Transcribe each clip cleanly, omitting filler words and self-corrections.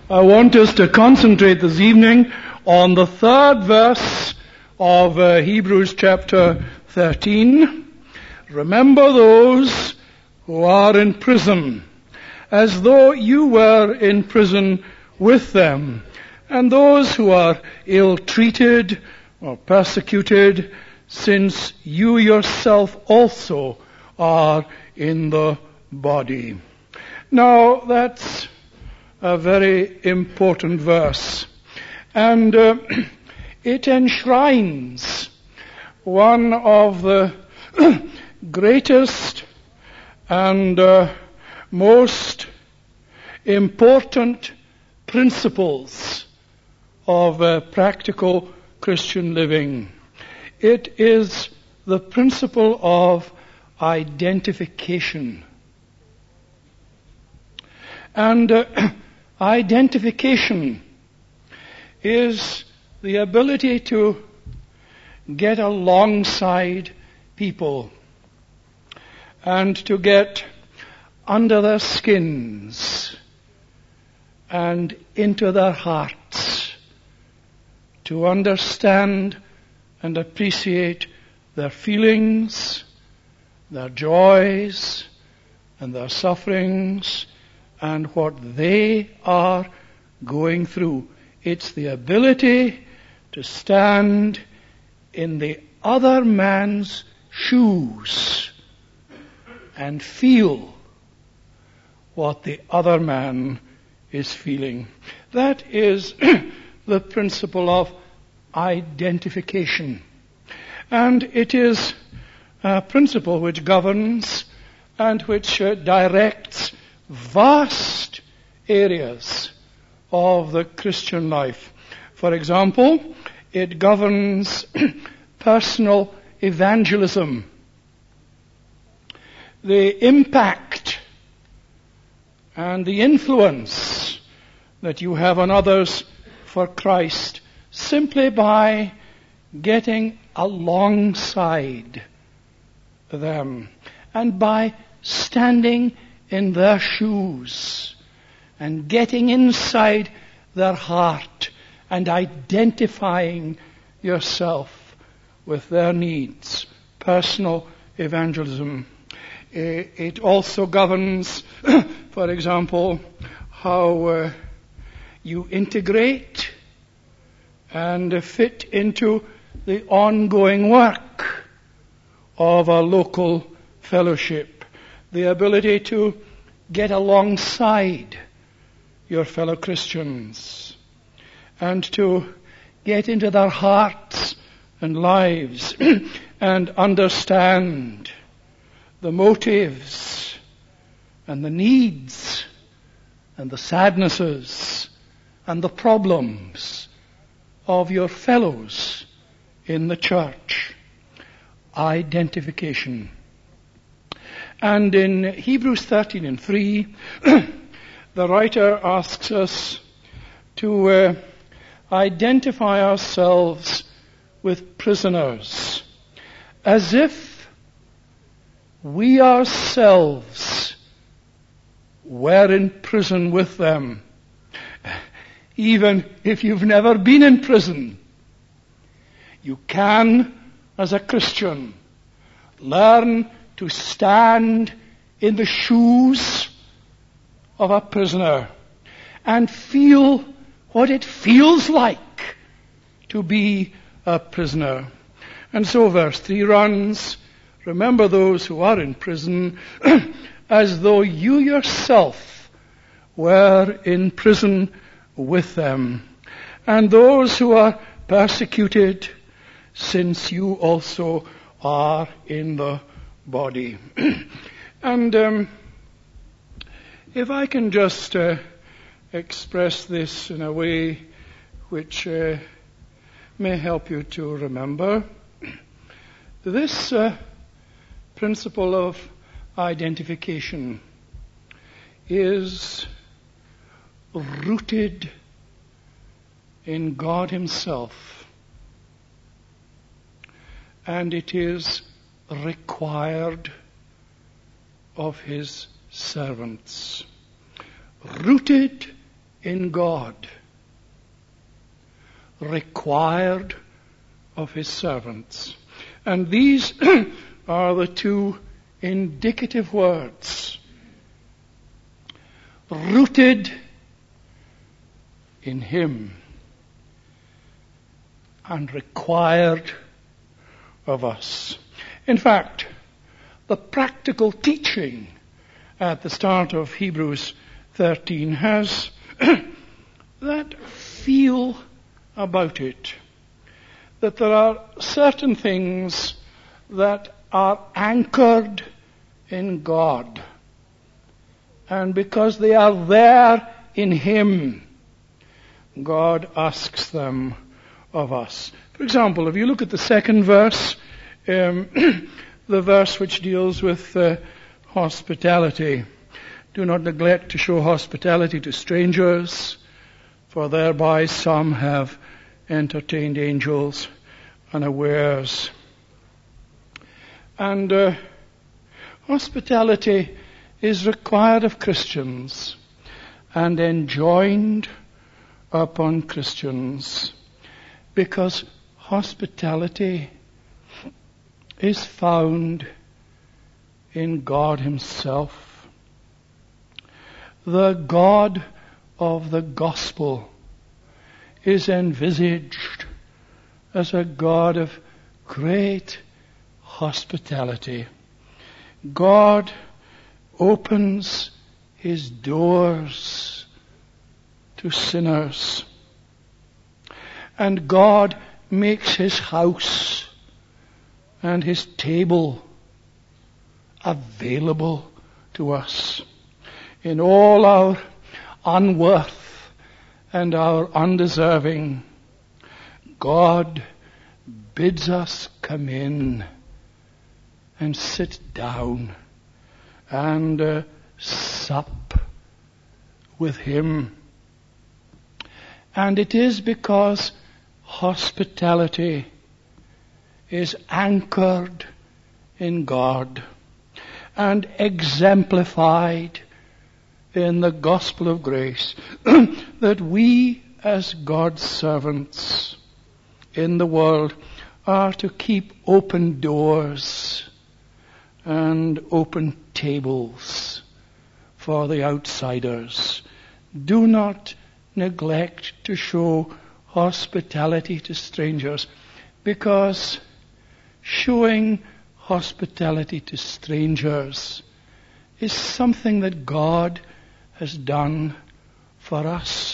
I want us to concentrate this evening on the third verse of Hebrews chapter 13. Remember those who are in prison, as though you were in prison with them, and those who are ill-treated or persecuted, since you yourself also are in the body. Now, that's a very important verse, and it enshrines one of the greatest and most important principles of practical Christian living. It is the principle of identification. And identification is the ability to get alongside people and to get under their skins and into their hearts, to understand and appreciate their feelings, their joys, and their sufferings, and what they are going through. It's the ability to stand in the other man's shoes and feel what the other man is feeling. That is the principle of identification. And it is a principle which governs and which directs vast areas of the Christian life. For example, it governs personal evangelism, the impact and the influence that you have on others for Christ simply by getting alongside them and by standing in their shoes and getting inside their heart and identifying yourself with their needs. Personal evangelism. It also governs, for example, how you integrate and fit into the ongoing work of a local fellowship. The ability to get alongside your fellow Christians and to get into their hearts and lives and understand the motives and the needs and the sadnesses and the problems of your fellows in the church. Identification. And in Hebrews 13:3, the writer asks us to identify ourselves with prisoners, as if we ourselves were in prison with them. Even if you've never been in prison, you can, as a Christian, learn to stand in the shoes of a prisoner and feel what it feels like to be a prisoner. And so verse 3 runs, remember those who are in prison as though you yourself were in prison with them, and those who are persecuted, since you also are in the body. And if I can just express this in a way which may help you to remember, this principle of identification is rooted in God Himself, and it is required of His servants. Rooted in God, required of his servants. And these are the two indicative words. Rooted in him and required of us. In fact, the practical teaching at the start of Hebrews 13 has that feel about it, that there are certain things that are anchored in God. And because they are there in him, God asks them of us. For example, if you look at the second verse, the verse which deals with hospitality. Do not neglect to show hospitality to strangers, for thereby some have entertained angels unawares. And hospitality is required of Christians and enjoined upon Christians, because hospitality is found in God himself. The God of the gospel is envisaged as a God of great hospitality. God opens his doors to sinners, and God makes his house and his table available to us in all our unworth and our undeserving. God bids us come in and sit down and sup with him. And it is because hospitality is anchored in God and exemplified in the gospel of grace that we as God's servants in the world are to keep open doors and open tables for the outsiders. Do not neglect to show hospitality to strangers, because showing hospitality to strangers is something that God has done for us.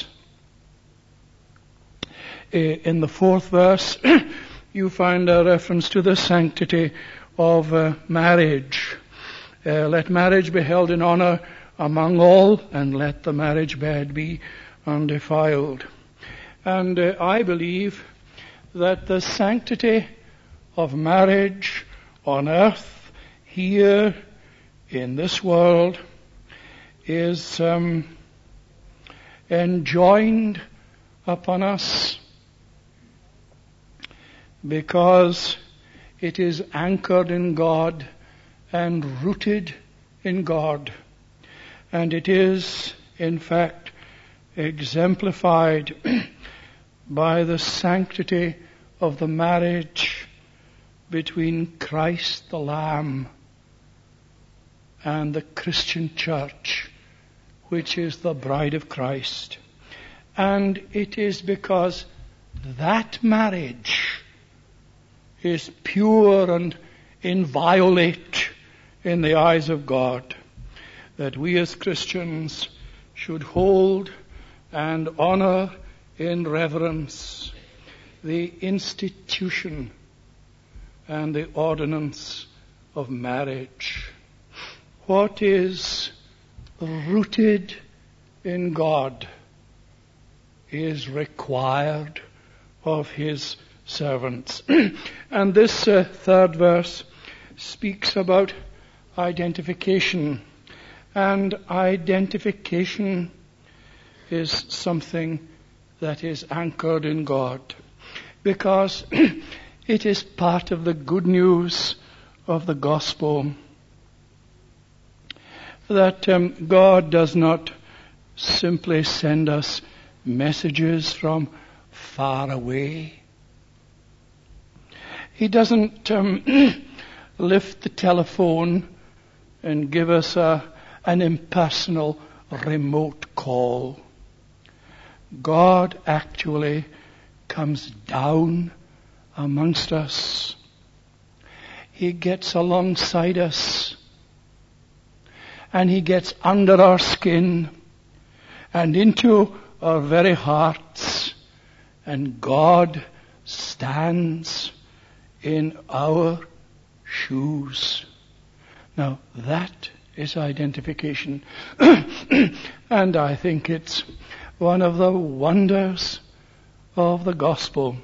In the fourth verse, you find a reference to the sanctity of marriage. Let marriage be held in honor among all, and let the marriage bed be undefiled. And I believe that the sanctity of marriage on earth, here in this world, is enjoined upon us because it is anchored in God and rooted in God. And it is, in fact, exemplified by the sanctity of the marriage between Christ the Lamb and the Christian church, which is the bride of Christ. And it is because that marriage is pure and inviolate in the eyes of God that we as Christians should hold and honor in reverence the institution and the ordinance of marriage. What is rooted in God is required of his servants. And this third verse speaks about identification. And identification is something that is anchored in God, because it is part of the good news of the gospel that God does not simply send us messages from far away. He doesn't lift the telephone and give us an impersonal remote call. God actually comes down amongst us. He gets alongside us, and He gets under our skin and into our very hearts, and God stands in our shoes. Now that is identification. And I think it's one of the wonders of the gospel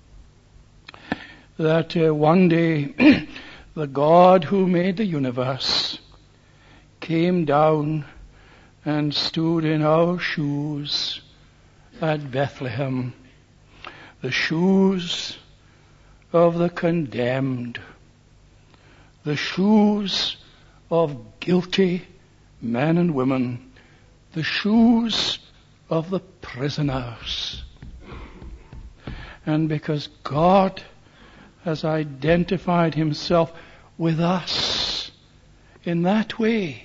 that one day the God who made the universe came down and stood in our shoes at Bethlehem, the shoes of the condemned, the shoes of guilty men and women, the shoes of the prisoners. And because God has identified Himself with us in that way,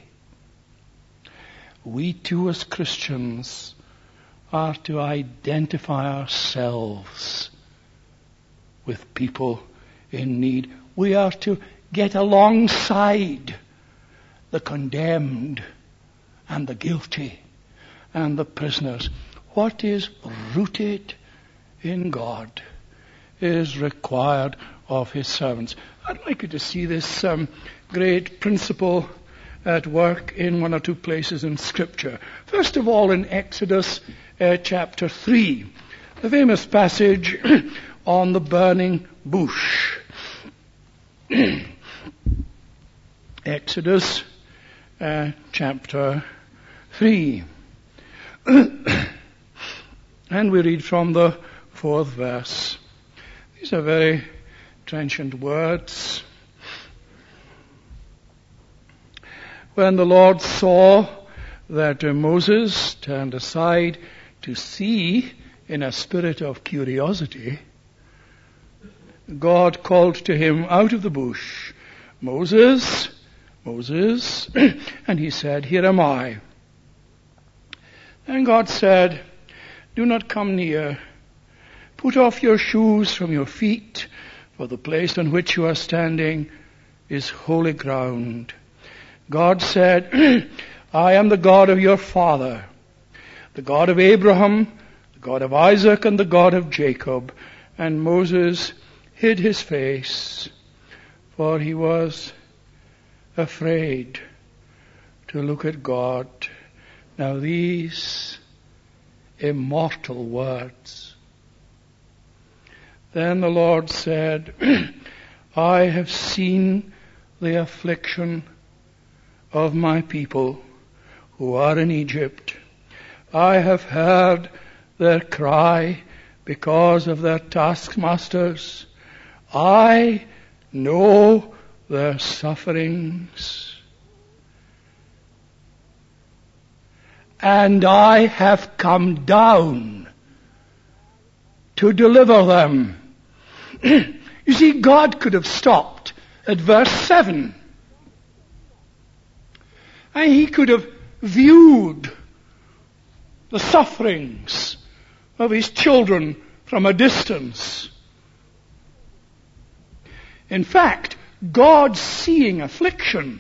we too as Christians are to identify ourselves with people in need. We are to get alongside the condemned and the guilty and the prisoners. What is rooted in God is required of His servants. I'd like you to see this great principle at work in one or two places in Scripture. First of all, in Exodus chapter 3, the famous passage on the burning bush. Exodus chapter 3. And we read from the 4th verse. These are very trenchant words. When the Lord saw that Moses turned aside to see in a spirit of curiosity, God called to him out of the bush, "Moses, Moses," and he said, "Here am I." And God said, "Do not come near. Put off your shoes from your feet, for the place on which you are standing is holy ground." God said, "I am the God of your father, the God of Abraham, the God of Isaac, and the God of Jacob." And Moses hid his face, for he was afraid to look at God. Now these immortal words. Then the Lord said, "I have seen the affliction of my people who are in Egypt. I have heard their cry because of their taskmasters. I know their sufferings. And I have come down to deliver them." You see, God could have stopped at verse 7. And He could have viewed the sufferings of His children from a distance. In fact, God seeing affliction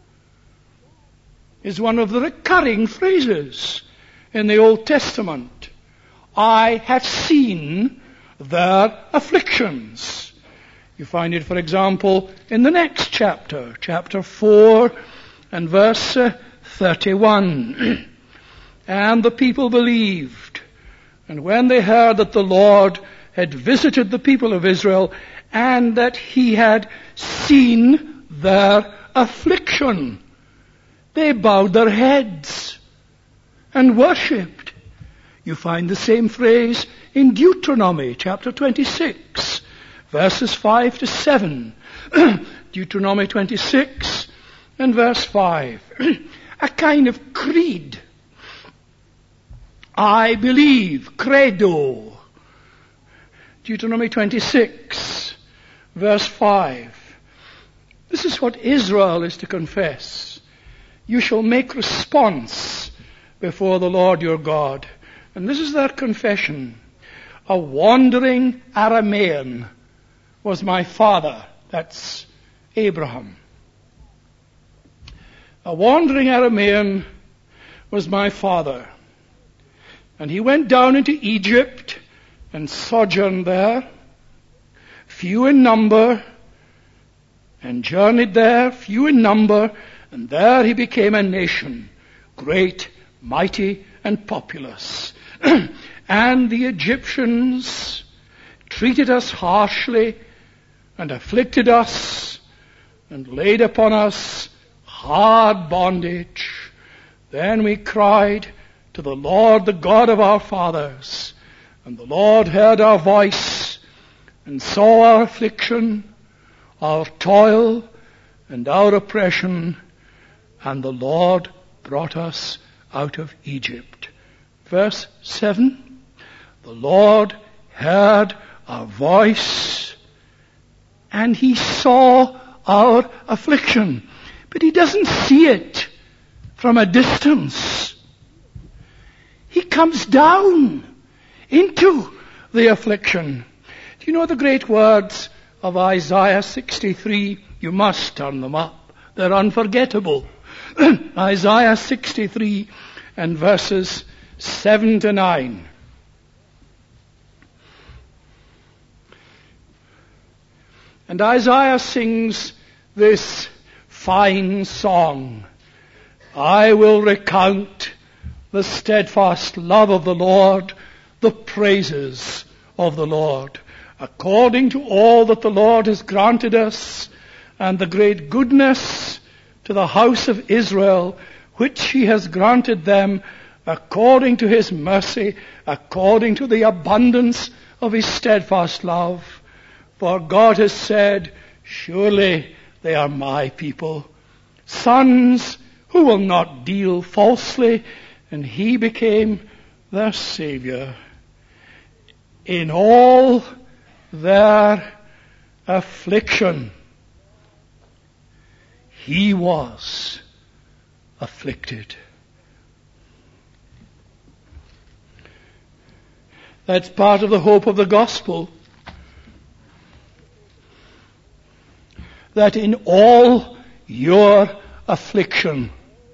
is one of the recurring phrases in the Old Testament. I have seen their afflictions. You find it, for example, in the next chapter, chapter 4 and verse 31. "And the people believed, and when they heard that the Lord had visited the people of Israel, and that He had seen their affliction, they bowed their heads and worshipped." You find the same phrase in Deuteronomy chapter 26, verses 5 to 7. Deuteronomy 26 and verse 5. A kind of creed I believe, credo. Deuteronomy 26, verse 5. This is what Israel is to confess. You shall make response before the Lord your God. And this is their confession. A wandering Aramean was my father. That's Abraham. A wandering Aramean was my father. And he went down into Egypt and sojourned there, few in number, and journeyed there, few in number, and there he became a nation, great, mighty, and populous. And the Egyptians treated us harshly and afflicted us and laid upon us hard bondage. Then we cried to the Lord, the God of our fathers, and the Lord heard our voice and saw our affliction, our toil, and our oppression, and the Lord brought us out of Egypt. Verse 7, the Lord heard our voice, and he saw our affliction. But he doesn't see it from a distance. He comes down into the affliction. Do you know the great words of Isaiah 63? You must turn them up. They're unforgettable. Isaiah 63 and verses 7 to 9. And Isaiah sings this fine song. I will recount the steadfast love of the Lord, the praises of the Lord, according to all that the Lord has granted us, and the great goodness to the house of Israel, which he has granted them according to his mercy, according to the abundance of his steadfast love. For God has said, surely they are my people, sons who will not deal falsely, and he became their Savior. In all their affliction, he was afflicted. That's part of the hope of the gospel. That in all your affliction,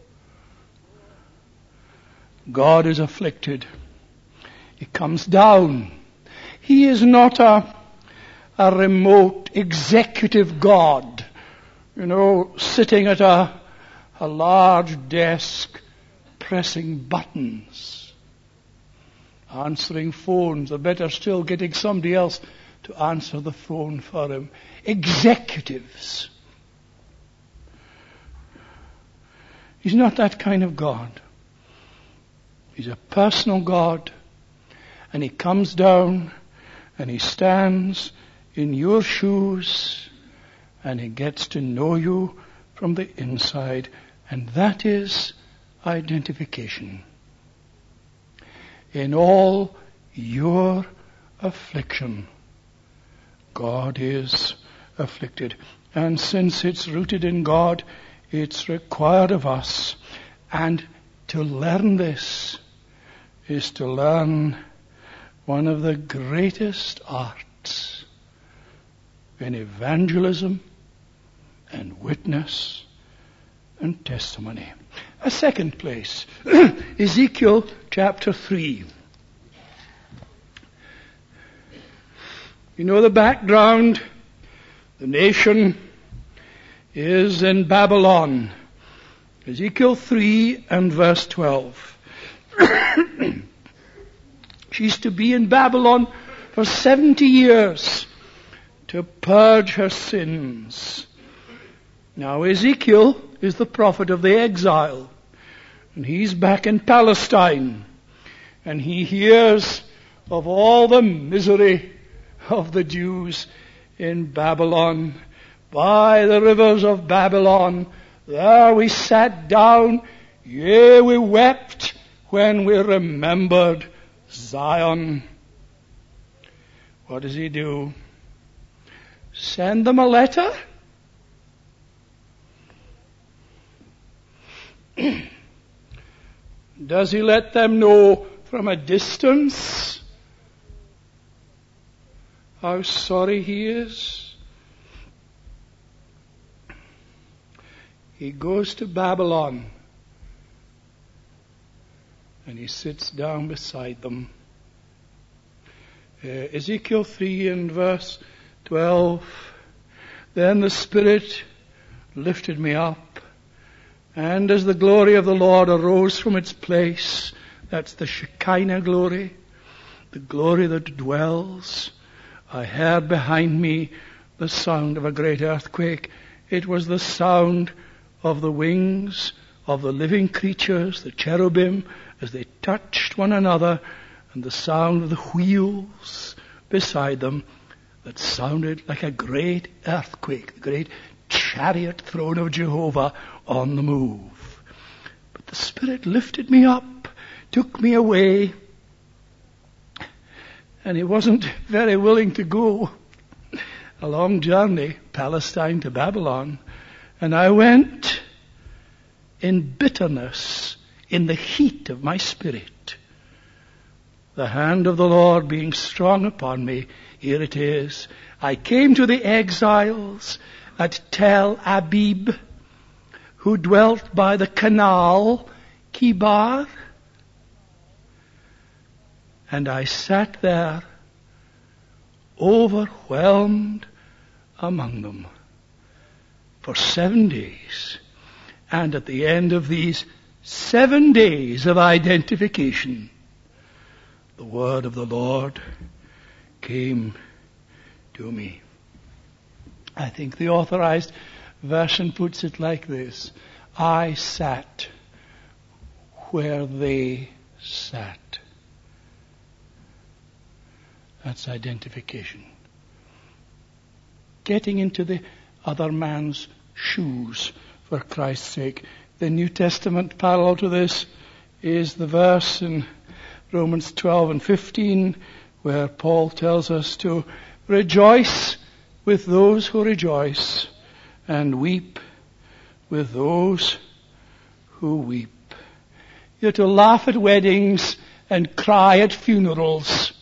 God is afflicted. He comes down. He is not a remote executive God, sitting at a large desk pressing buttons, answering phones, or better still, getting somebody else to answer the phone for him. Executives. He's not that kind of God. He's a personal God, and he comes down and he stands in your shoes and he gets to know you from the inside, and that is identification. In all your affliction, God is afflicted. And since it's rooted in God, it's required of us. And to learn this is to learn one of the greatest arts in evangelism and witness and testimony. A second place, Ezekiel chapter 3. You know the background. The nation is in Babylon. Ezekiel 3 and verse 12. She's to be in Babylon for 70 years to purge her sins. Now Ezekiel is the prophet of the exile, and he's back in Palestine, and he hears of all the misery of the Jews in Babylon. By the rivers of Babylon, there we sat down, yea, we wept when we remembered Zion. What does he do? Send them a letter? Does he let them know from a distance how sorry he is? He goes to Babylon and he sits down beside them. Ezekiel 3 and verse 12. Then the Spirit lifted me up, and as the glory of the Lord arose from its place, that's the Shekinah glory, the glory that dwells, I heard behind me the sound of a great earthquake. It was the sound of the wings of the living creatures, the cherubim, as they touched one another, and the sound of the wheels beside them that sounded like a great earthquake, the great chariot throne of Jehovah on the move. But the Spirit lifted me up, took me away, and he wasn't very willing to go. A long journey, Palestine to Babylon, and I went in bitterness, in the heat of my spirit. The hand of the Lord being strong upon me, here it is. I came to the exiles at Tel Abib, who dwelt by the canal Kibar, and I sat there, overwhelmed among them, for 7 days. And at the end of these 7 days of identification, the word of the Lord came to me. I think the Authorized Version puts it like this: I sat where they sat. That's identification. Getting into the other man's shoes for Christ's sake. The New Testament parallel to this is the verse in Romans 12 and 15 where Paul tells us to rejoice with those who rejoice and weep with those who weep. You're to laugh at weddings and cry at funerals.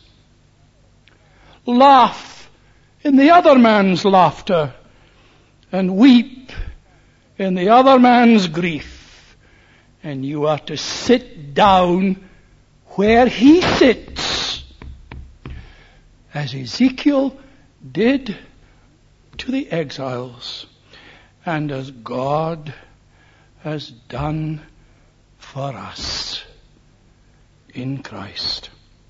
Laugh in the other man's laughter and weep in the other man's grief. And you are to sit down where he sits, as Ezekiel did to the exiles, and as God has done for us in Christ.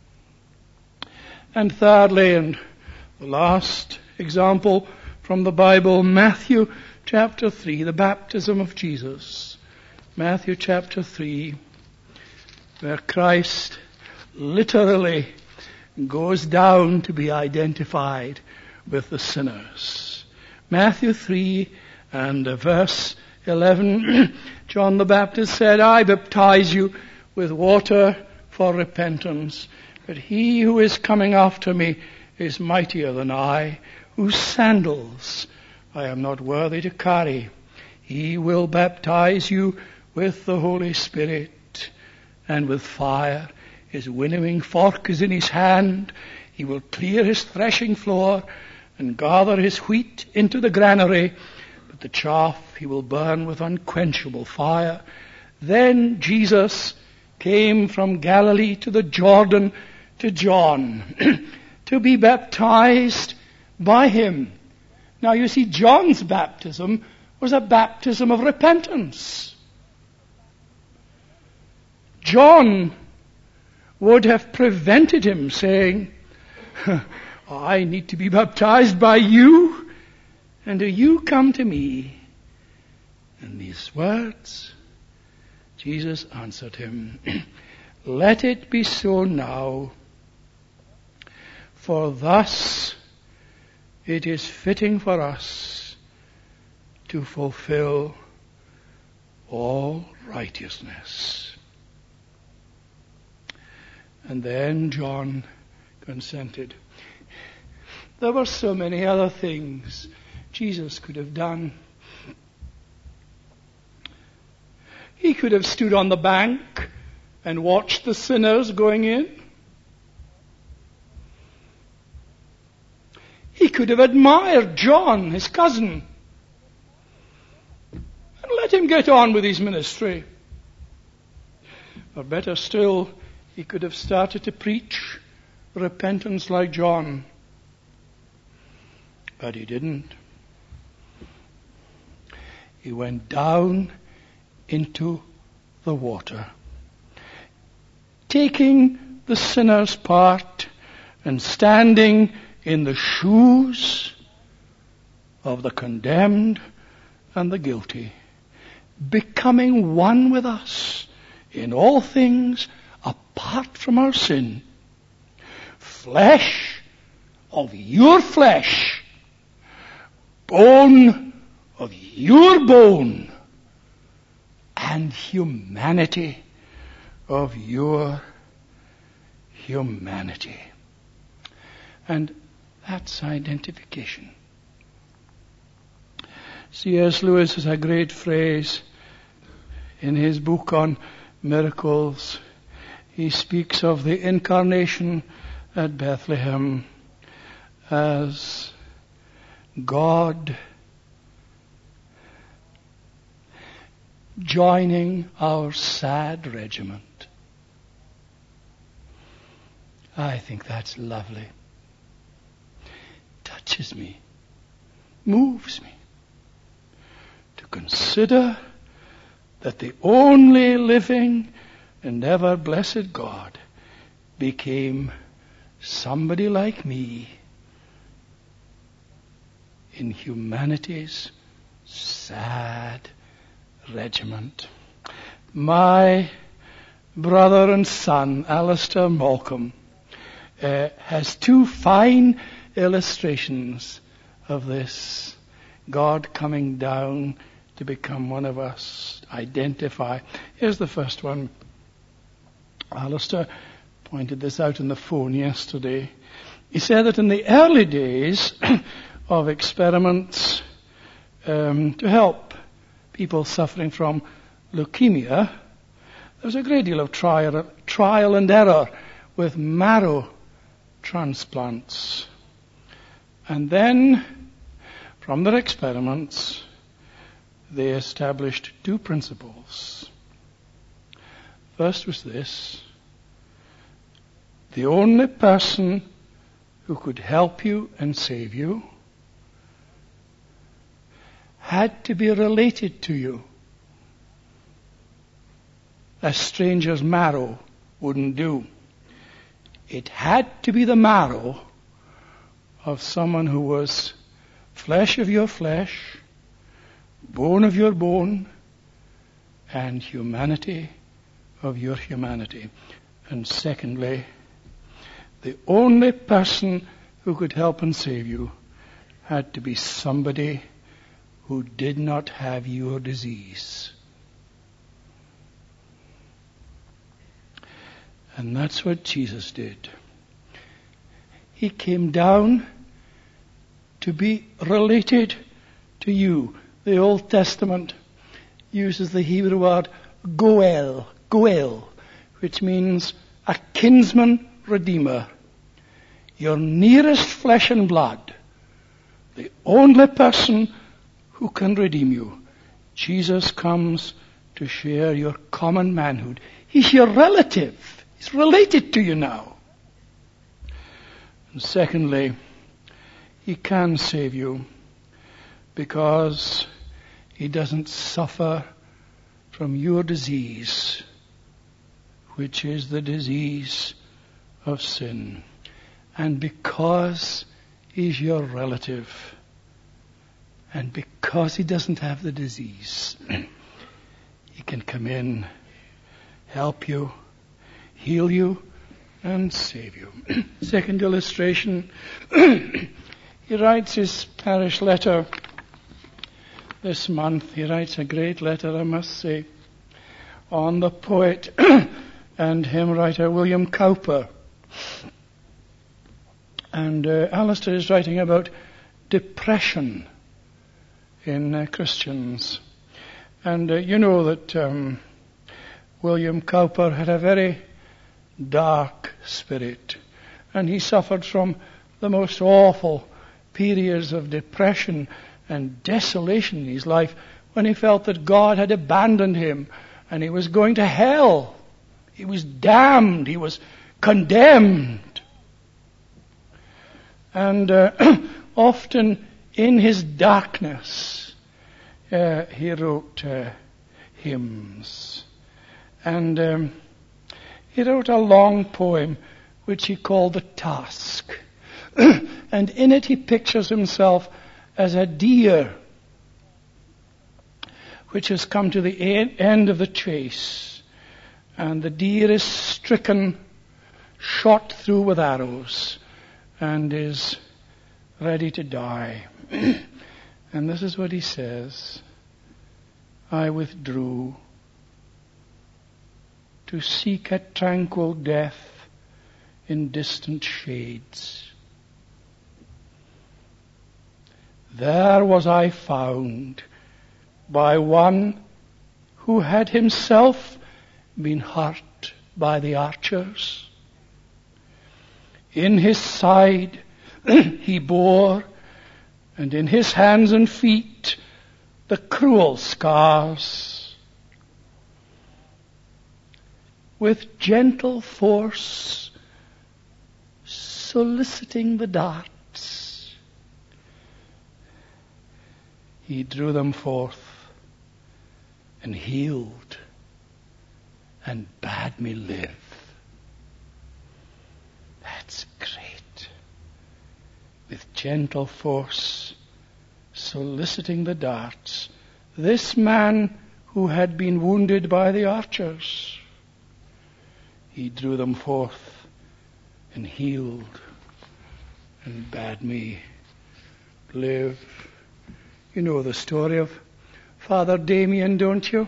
And thirdly, and the last example from the Bible, Matthew chapter 3, the baptism of Jesus. Matthew chapter 3, where Christ literally goes down to be identified with the sinners. Matthew 3 and verse 11, John the Baptist said, I baptize you with water for repentance, but he who is coming after me is mightier than I, whose sandals I am not worthy to carry. He will baptize you with the Holy Spirit and with fire. His winnowing fork is in his hand. He will clear his threshing floor and gather his wheat into the granary, but the chaff he will burn with unquenchable fire. Then Jesus came from Galilee to the Jordan to John to be baptized by him. Now you see, John's baptism was a baptism of repentance. John would have prevented him saying, I need to be baptized by you, and do you come to me? In these words, Jesus answered him, let it be so now, for thus it is fitting for us to fulfill all righteousness. And then John consented. There were so many other things Jesus could have done. He could have stood on the bank and watched the sinners going in. He could have admired John, his cousin, and let him get on with his ministry. Or better still, he could have started to preach repentance like John. But he didn't. He went down into the water, taking the sinner's part and standing in the shoes of the condemned and the guilty, becoming one with us in all things apart from our sin. Flesh of your flesh, bone of your bone, and humanity of your humanity. And that's identification. C.S. Lewis has a great phrase in his book on miracles. He speaks of the incarnation at Bethlehem as God joining our sad regiment. I think that's lovely. Touches me, moves me to consider that the only living and ever blessed God became somebody like me in humanity's sad regiment. My brother and son, Alistair Malcolm, has two fine illustrations of this. God coming down to become one of us, identify. Here's the first one. Alistair pointed this out on the phone yesterday. He said that in the early days of experiments to help people suffering from leukemia, there was a great deal of trial and error with marrow transplants. And then, from their experiments, they established two principles. First was this: the only person who could help you and save you had to be related to you. A stranger's marrow wouldn't do. It had to be the marrow of someone who was flesh of your flesh, bone of your bone, and humanity of your humanity. And secondly, the only person who could help and save you had to be somebody who did not have your disease. And that's what Jesus did. He came down to be related to you. The Old Testament uses the Hebrew word goel, which means a kinsman redeemer. Your nearest flesh and blood. The only person who can redeem you. Jesus comes to share your common manhood. He's your relative. He's related to you now. And secondly, He can save you because He doesn't suffer from your disease, which is the disease of sin. And because He's your relative, and because He doesn't have the disease, He can come in, help you, heal you, and save you. Second illustration, he writes his parish letter this month. He writes a great letter, I must say, on the poet and hymn writer William Cowper. And Alistair is writing about depression in Christians. And you know that William Cowper had a very dark spirit, and he suffered from the most awful periods of depression and desolation in his life when he felt that God had abandoned him and he was going to hell. He was damned. He was condemned. And often in his darkness, he wrote hymns. And he wrote a long poem which he called The Task. And in it he pictures himself as a deer which has come to the end of the chase. And the deer is stricken, shot through with arrows, and is ready to die. And this is what he says: I withdrew to seek a tranquil death in distant shades. There was I found by one who had himself been hurt by the archers. In his side he bore, and in his hands and feet, the cruel scars. With gentle force, soliciting the darts, he drew them forth and healed and bade me live. That's great. With gentle force, soliciting the darts, this man who had been wounded by the archers, he drew them forth and healed and bade me live. You know the story of Father Damien, don't you?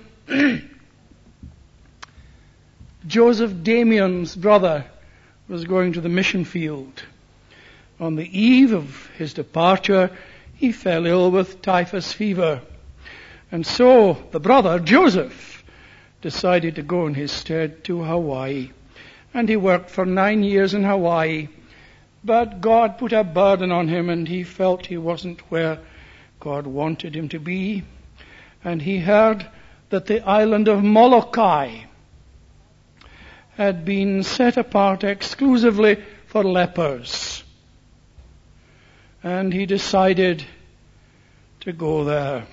Joseph Damien's brother was going to the mission field. On the eve of his departure, he fell ill with typhus fever. And so the brother, Joseph, decided to go in his stead to Hawaii. And he worked for 9 years in Hawaii. But God put a burden on him, and he felt he wasn't where God wanted him to be. And he heard that the island of Molokai had been set apart exclusively for lepers. And he decided to go there.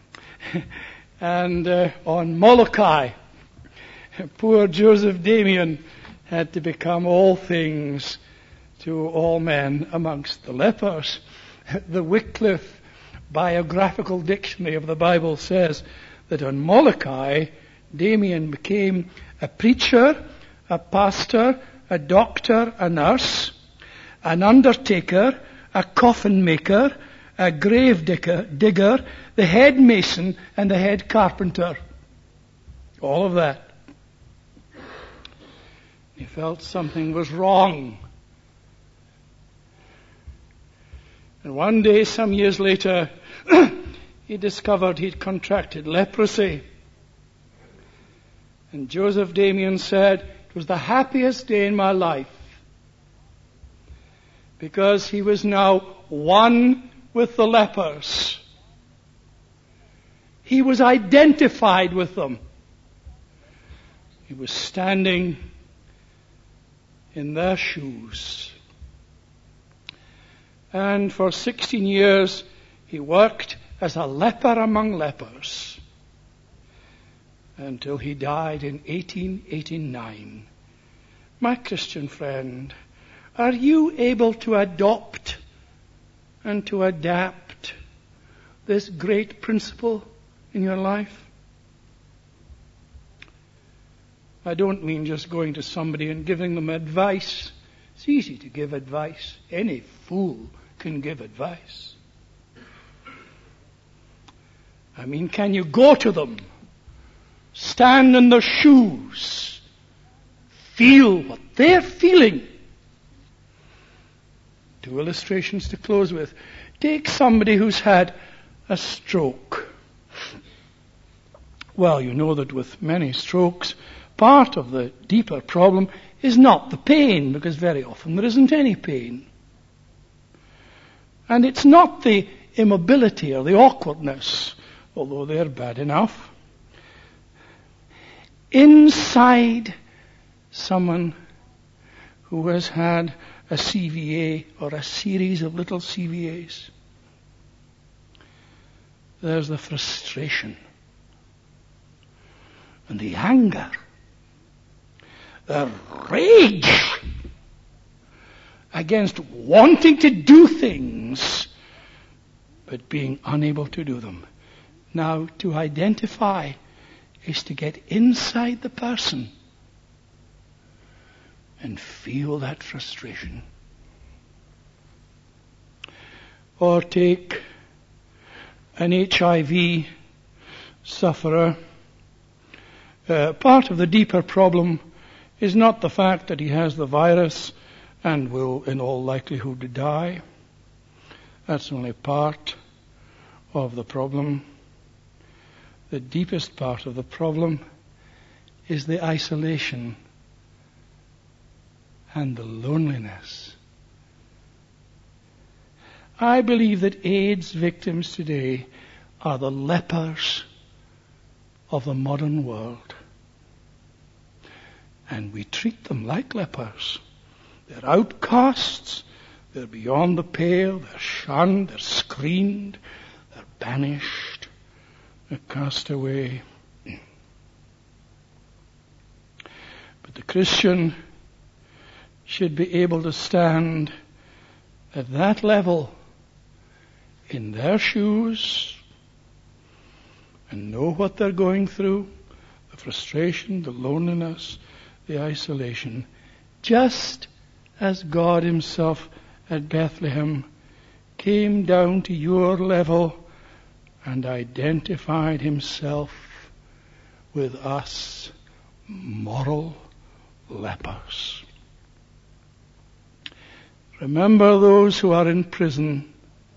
And on Molokai, poor Joseph Damien had to become all things to all men amongst the lepers. The Wycliffe Biographical Dictionary of the Bible says that on Molokai, Damien became a preacher, a pastor, a doctor, a nurse, an undertaker, a coffin maker, a grave digger, the head mason, and the head carpenter. All of that. He felt something was wrong. And one day, some years later, he discovered he'd contracted leprosy. And Joseph Damien said, it was the happiest day in my life, because he was now one with the lepers. He was identified with them. He was standing in their shoes. And for 16 years, he worked as a leper among lepers until he died in 1889. My Christian friend, are you able to adopt and to adapt this great principle in your life? I don't mean just going to somebody and giving them advice. It's easy to give advice. Any fool can give advice. I mean, can you go to them, stand in their shoes, feel what they're feeling. 2 illustrations to close with. Take somebody who's had a stroke. Well, you know that with many strokes, part of the deeper problem is not the pain, because very often there isn't any pain. And it's not the immobility or the awkwardness, although they're bad enough. Inside someone who has had a CVA or a series of little CVAs, there's the frustration and the anger, the rage against wanting to do things but being unable to do them. Now, to identify is to get inside the person and feel that frustration. Or take an HIV sufferer. Part of the deeper problem is not the fact that he has the virus and will in all likelihood die. That's only part of the problem. The deepest part of the problem is the isolation and the loneliness. I believe that AIDS victims today are the lepers of the modern world. And we treat them like lepers. They're outcasts, they're beyond the pale, they're shunned, they're screened, they're banished, they're cast away. But the Christian should be able to stand at that level in their shoes and know what they're going through, the frustration, the loneliness, the isolation, just as God himself at Bethlehem came down to your level and identified himself with us moral lepers. Remember those who are in prison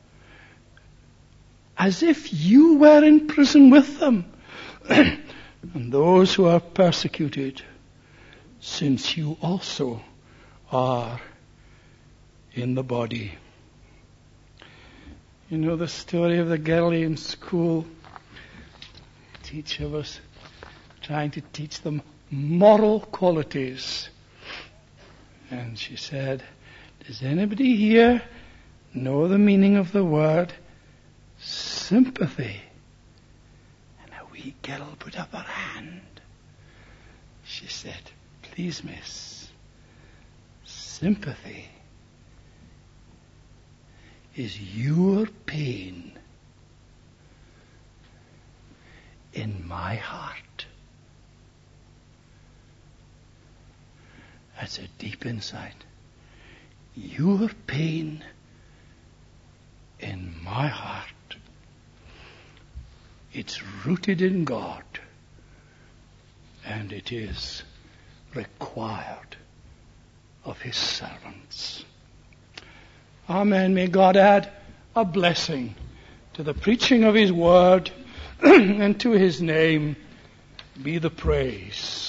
as if you were in prison with them, and those who are persecuted, since you also are in the body. You know the story of the Galilean school? A teacher was trying to teach them moral qualities. And she said, does anybody here know the meaning of the word sympathy? And a wee girl put up her hand. She said, please, miss, sympathy is your pain in my heart. That's a deep insight. Your pain in my heart. It's rooted in God, and it is required of his servants. Amen. May God add a blessing to the preaching of his word, and to his name be the praise.